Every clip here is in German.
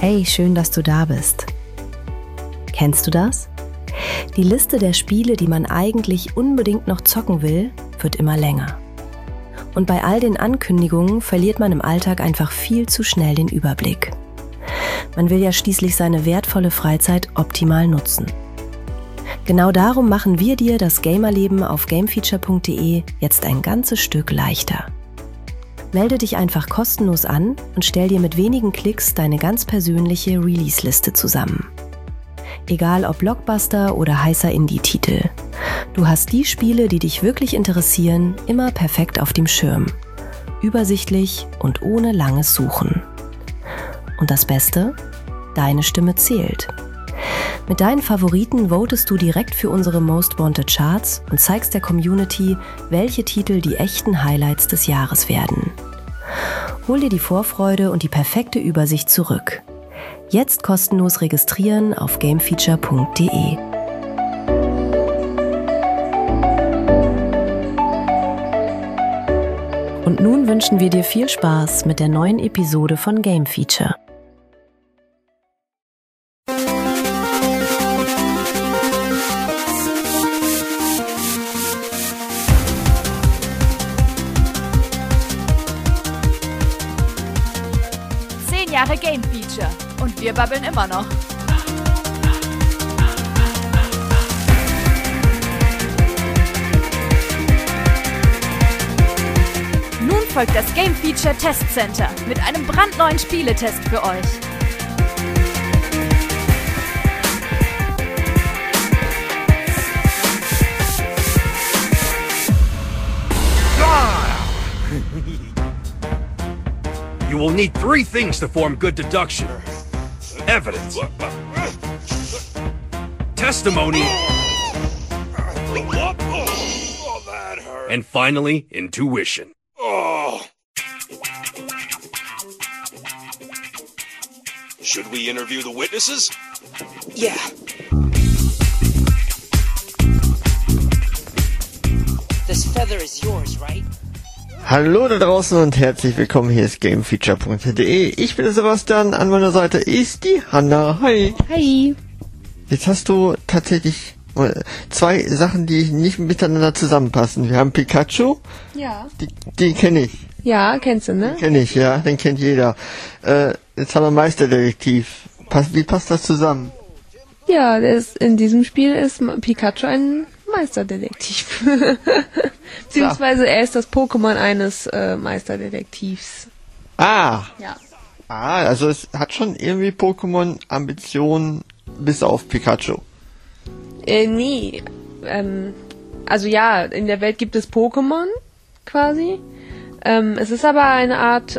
Hey, schön, dass du da bist. Kennst du das? Die Liste der Spiele, die man eigentlich unbedingt noch zocken will, wird immer länger. Und bei all den Ankündigungen verliert man im Alltag einfach viel zu schnell den Überblick. Man will ja schließlich seine wertvolle Freizeit optimal nutzen. Genau darum machen wir dir das Gamerleben auf gamefeature.de jetzt ein ganzes Stück leichter. Melde dich einfach kostenlos an und stell dir mit wenigen Klicks deine ganz persönliche Release-Liste zusammen. Egal ob Blockbuster oder heißer Indie-Titel. Du hast die Spiele, die dich wirklich interessieren, immer perfekt auf dem Schirm. Übersichtlich und ohne langes Suchen. Und das Beste? Deine Stimme zählt. Mit deinen Favoriten votest du direkt für unsere Most Wanted Charts und zeigst der Community, welche Titel die echten Highlights des Jahres werden. Hol dir die Vorfreude und die perfekte Übersicht zurück. Jetzt kostenlos registrieren auf gamefeature.de. Und nun wünschen wir dir viel Spaß mit der neuen Episode von Game Feature. Jahre Game Feature und wir babbeln immer noch. Nun folgt das Game Feature Test Center mit einem brandneuen Spieletest für euch. You will need three things to form good deduction. Evidence, testimony, and finally, intuition. Should we interview the witnesses? Yeah. This feather is yours, right? Hallo da draußen und herzlich willkommen, hier ist gamefeature.de. Ich bin der Sebastian, an meiner Seite ist die Hanna. Hi. Hi. Jetzt hast du tatsächlich zwei Sachen, die nicht miteinander zusammenpassen. Wir haben Pikachu. Ja. Die kenne ich. Ja, kennst du, ne? Kenn ich, ja, den kennt jeder. Jetzt haben wir Meisterdetektiv. Wie passt das zusammen? Ja, in diesem Spiel ist Pikachu ein Meisterdetektiv. Beziehungsweise er ist das Pokémon eines Meisterdetektivs. Ah. Ja. Also es hat schon irgendwie Pokémon-Ambitionen bis auf Pikachu. Nee. Also ja, in der Welt gibt es Pokémon quasi. Es ist aber eine Art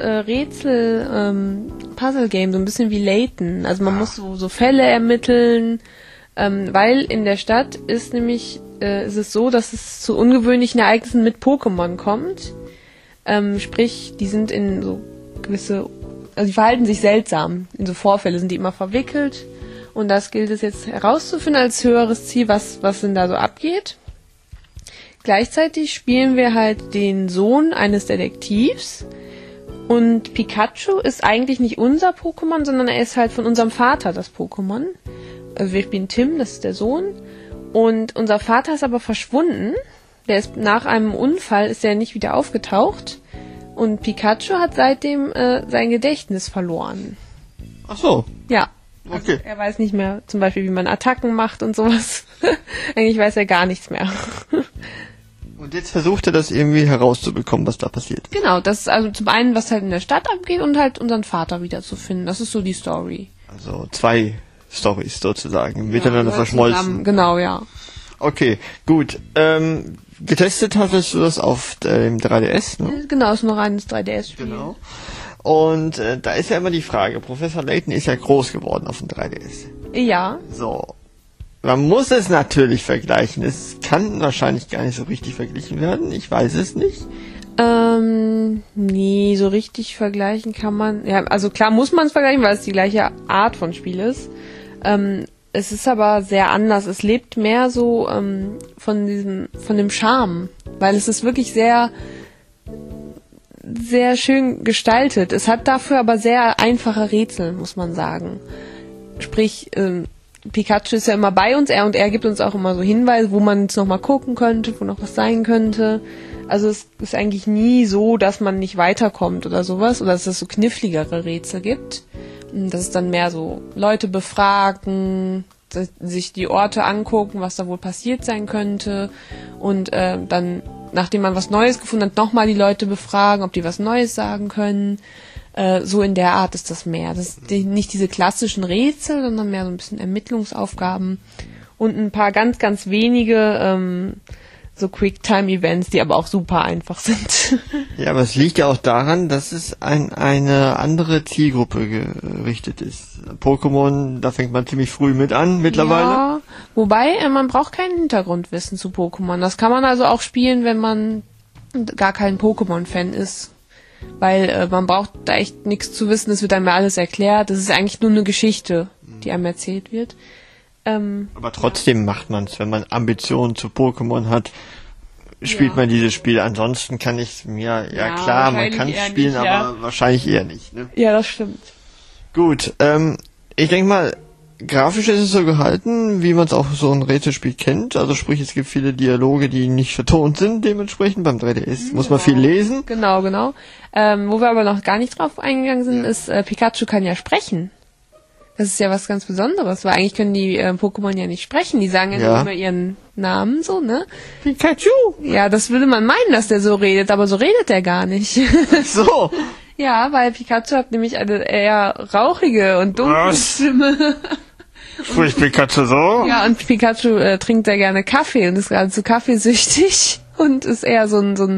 Rätsel-Puzzle-Game, so ein bisschen wie Layton. Also man muss so Fälle ermitteln, weil in der Stadt ist es so, dass es zu ungewöhnlichen Ereignissen mit Pokémon kommt. Sprich, die sind in so gewisse, also die verhalten sich seltsam. In so Vorfälle sind die immer verwickelt. Und das gilt es jetzt herauszufinden als höheres Ziel, was denn da so abgeht. Gleichzeitig spielen wir halt den Sohn eines Detektivs. Und Pikachu ist eigentlich nicht unser Pokémon, sondern er ist halt von unserem Vater das Pokémon. Also wir spielen Tim, das ist der Sohn. Und unser Vater ist aber verschwunden. Der ist nach einem Unfall ist er nicht wieder aufgetaucht. Und Pikachu hat seitdem sein Gedächtnis verloren. Ach so. Ja. Okay. Also er weiß nicht mehr, zum Beispiel, wie man Attacken macht und sowas. Eigentlich weiß er gar nichts mehr. Und jetzt versucht er das irgendwie herauszubekommen, was da passiert. Genau, das ist also zum einen, was halt in der Stadt abgeht und halt unseren Vater wiederzufinden. Das ist so die Story. Also zwei Storys sozusagen, miteinander verschmolzen. Zusammen. Genau, ja. Okay, gut. Getestet hattest du das auf dem 3DS, ne? Genau, ist nur reines 3DS-Spiel. Genau. Und da ist ja immer die Frage, Professor Layton ist ja groß geworden auf dem 3DS. Ja. So. Man muss es natürlich vergleichen. Es kann wahrscheinlich gar nicht so richtig verglichen werden. Ich weiß es nicht. Nee, so richtig vergleichen kann man. Ja, also klar muss man es vergleichen, weil es die gleiche Art von Spiel ist. Es ist aber sehr anders. Es lebt mehr so von dem Charme, weil es ist wirklich sehr sehr schön gestaltet. Es hat dafür aber sehr einfache Rätsel, muss man sagen. Sprich, Pikachu ist ja immer bei uns, er gibt uns auch immer so Hinweise, wo man jetzt nochmal gucken könnte, wo noch was sein könnte. Also es ist eigentlich nie so, dass man nicht weiterkommt oder sowas, oder dass es so kniffligere Rätsel gibt. Das ist dann mehr so Leute befragen, sich die Orte angucken, was da wohl passiert sein könnte und dann, nachdem man was Neues gefunden hat, nochmal die Leute befragen, ob die was Neues sagen können. So in der Art ist das mehr. Das ist nicht diese klassischen Rätsel, sondern mehr so ein bisschen Ermittlungsaufgaben und ein paar ganz, ganz wenige so Quicktime-Events, die aber auch super einfach sind. Ja, aber es liegt ja auch daran, dass es an eine andere Zielgruppe gerichtet ist. Pokémon, da fängt man ziemlich früh mit an mittlerweile. Ja, wobei man braucht kein Hintergrundwissen zu Pokémon. Das kann man also auch spielen, wenn man gar kein Pokémon-Fan ist. Weil man braucht da echt nichts zu wissen, es wird einem ja alles erklärt. Das ist eigentlich nur eine Geschichte, die einem erzählt wird. Aber trotzdem macht man es, wenn man Ambitionen zu Pokémon hat, spielt man dieses Spiel. Ansonsten kann ich mir, klar, man kann es spielen, nicht, aber wahrscheinlich eher nicht. Ne? Ja, das stimmt. Gut, ich denke mal, grafisch ist es so gehalten, wie man es auch so ein Rätselspiel kennt. Also sprich, es gibt viele Dialoge, die nicht vertont sind, dementsprechend. Beim 3DS muss man viel lesen. Genau. Wo wir aber noch gar nicht drauf eingegangen sind, ist, Pikachu kann ja sprechen. Das ist ja was ganz Besonderes, weil eigentlich können die Pokémon ja nicht sprechen. Die sagen ja nur immer ihren Namen so, ne? Pikachu! Ja, das würde man meinen, dass der so redet, aber so redet der gar nicht. So! Ja, weil Pikachu hat nämlich eine eher rauchige und dunkle Stimme. Spricht Pikachu so? Ja, und Pikachu trinkt sehr gerne Kaffee und ist geradezu kaffeesüchtig und ist eher so ein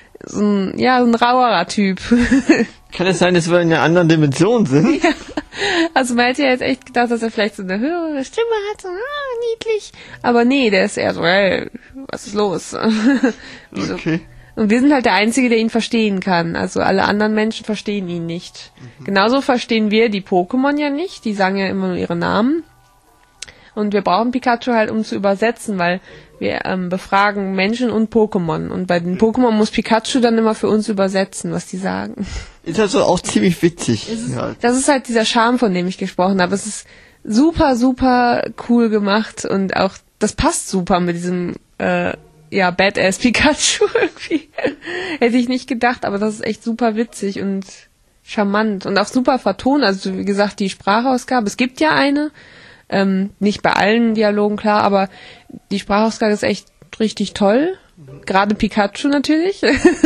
rauerer Typ. Kann es sein, dass wir in einer anderen Dimension sind? Ja. Also man hätte ja jetzt echt gedacht, dass er vielleicht so eine höhere Stimme hat, so niedlich. Aber nee, der ist eher so, hey, was ist los? Okay. Und wir sind halt der Einzige, der ihn verstehen kann. Also alle anderen Menschen verstehen ihn nicht. Genauso verstehen wir die Pokémon ja nicht. Die sagen ja immer nur ihre Namen. Und wir brauchen Pikachu halt, um zu übersetzen, weil wir befragen Menschen und Pokémon. Und bei den Pokémon muss Pikachu dann immer für uns übersetzen, was die sagen. Ist also auch ziemlich witzig. Das ist halt dieser Charme, von dem ich gesprochen habe. Es ist super, super cool gemacht und auch, das passt super mit diesem, Badass Pikachu irgendwie. Hätte ich nicht gedacht, aber das ist echt super witzig und charmant und auch super vertont. Also wie gesagt, die Sprachausgabe, es gibt ja eine, nicht bei allen Dialogen, klar, aber die Sprachausgabe ist echt richtig toll. Gerade Pikachu natürlich.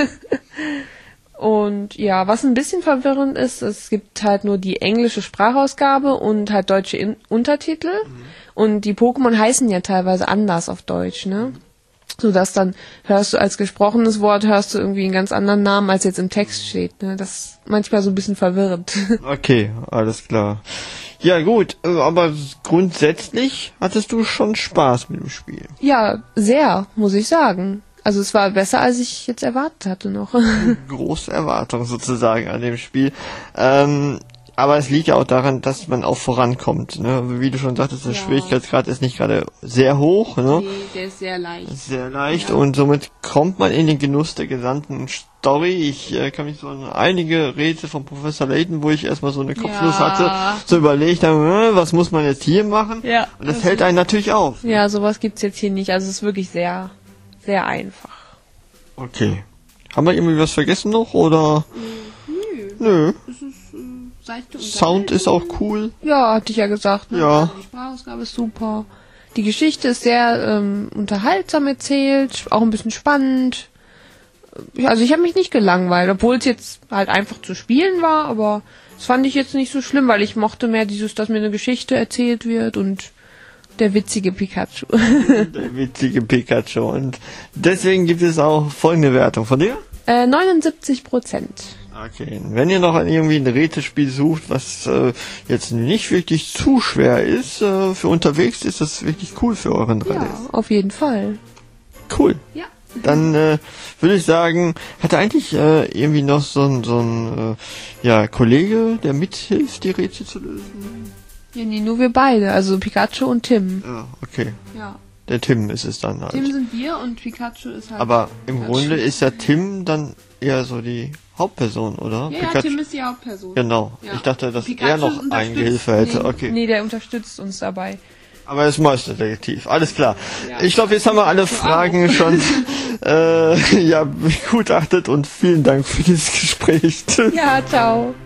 Und ja, was ein bisschen verwirrend ist, es gibt halt nur die englische Sprachausgabe und halt deutsche Untertitel. Und die Pokémon heißen ja teilweise anders auf Deutsch, ne? Sodass dann hörst du als gesprochenes Wort, hörst du irgendwie einen ganz anderen Namen, als jetzt im Text steht, ne? Das ist manchmal so ein bisschen verwirrend. Okay, alles klar. Ja gut, aber grundsätzlich hattest du schon Spaß mit dem Spiel. Ja, sehr, muss ich sagen. Also es war besser, als ich jetzt erwartet hatte noch. Große Erwartung sozusagen an dem Spiel. Aber es liegt ja auch daran, dass man auch vorankommt. Ne? Wie du schon sagtest, der Schwierigkeitsgrad ist nicht gerade sehr hoch. Ne? Nee, der ist sehr leicht. Sehr leicht und somit kommt man in den Genuss der gesamten Story. Ich kann mich so an einige Rätsel von Professor Layton, wo ich erstmal so eine Kopfnuss hatte, so überlegt habe, was muss man jetzt hier machen? Ja. Und das hält einen natürlich auf. Ja, sowas gibt's jetzt hier nicht. Also es ist wirklich sehr, sehr einfach. Okay. Haben wir irgendwie was vergessen noch, oder? Nö. Sound ist auch cool. Ja, hatte ich ja gesagt. Ne? Ja. Also die Sprachausgabe ist super. Die Geschichte ist sehr unterhaltsam erzählt, auch ein bisschen spannend. Also ich habe mich nicht gelangweilt, obwohl es jetzt halt einfach zu spielen war, aber das fand ich jetzt nicht so schlimm, weil ich mochte mehr dieses, dass mir eine Geschichte erzählt wird und der witzige Pikachu. Der witzige Pikachu. Und deswegen gibt es auch folgende Wertung von dir? 79%. Okay, wenn ihr noch irgendwie ein Rätselspiel sucht, was jetzt nicht wirklich zu schwer ist, für unterwegs ist das wirklich cool für euren 3DS. Ja, auf jeden Fall. Cool. Ja. Dann würde ich sagen, hat er eigentlich irgendwie noch so ein Kollege, der mithilft, die Rätsel zu lösen? Ja, nee, nur wir beide, also Pikachu und Tim. Ja, okay. Ja. Der Tim ist es dann halt. Tim sind wir und Pikachu ist halt... Aber im Pikachu. Grunde ist ja Tim dann eher so die Hauptperson, oder? Ja, Pikachu. Tim ist die Hauptperson. Genau. Ja. Ich dachte, dass Pikachu er noch unterstützt- ein Gehilfe hätte. Nee, Okay. Nee, der unterstützt uns dabei. Aber er ist Meisterdetektiv. Alles klar. Ja. Ich glaube, jetzt haben wir alle Fragen schon begutachtet und vielen Dank für dieses Gespräch. Ja, ciao.